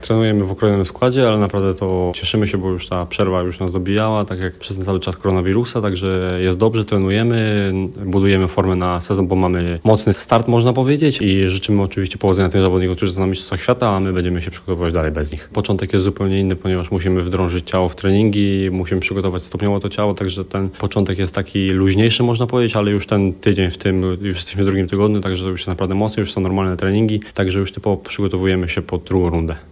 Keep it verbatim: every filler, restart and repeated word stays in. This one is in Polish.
Trenujemy w okrojonym składzie, ale naprawdę to cieszymy się, bo już ta przerwa już nas dobijała, tak jak przez ten cały czas koronawirusa, także jest dobrze, trenujemy, budujemy formę na sezon, bo mamy mocny start, można powiedzieć, i życzymy oczywiście powodzenia tym zawodnikom, którzy są na Mistrzostwach Świata, a my będziemy się przygotowywać dalej bez nich. Początek jest zupełnie inny, ponieważ musimy wdrążyć ciało w treningi, musimy przygotować stopniowo to ciało, także ten początek jest taki luźniejszy, można powiedzieć, ale już ten tydzień w tym, już jesteśmy w drugim tygodniu, także to już jest naprawdę mocno, już są normalne treningi, także już typowo przygotowujemy się pod drugą rundę.